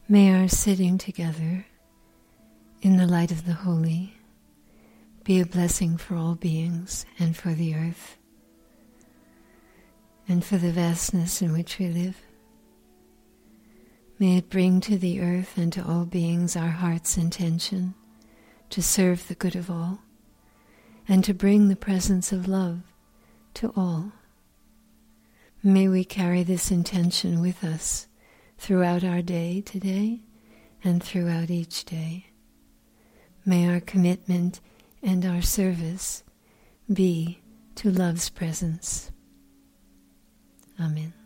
May our sitting together in the light of the holy be a blessing for all beings and for the earth and for the vastness in which we live. May it bring to the earth and to all beings our heart's intention to serve the good of all and to bring the presence of love to all. May we carry this intention with us throughout our day today and throughout each day. May our commitment and our service be to love's presence. Amen.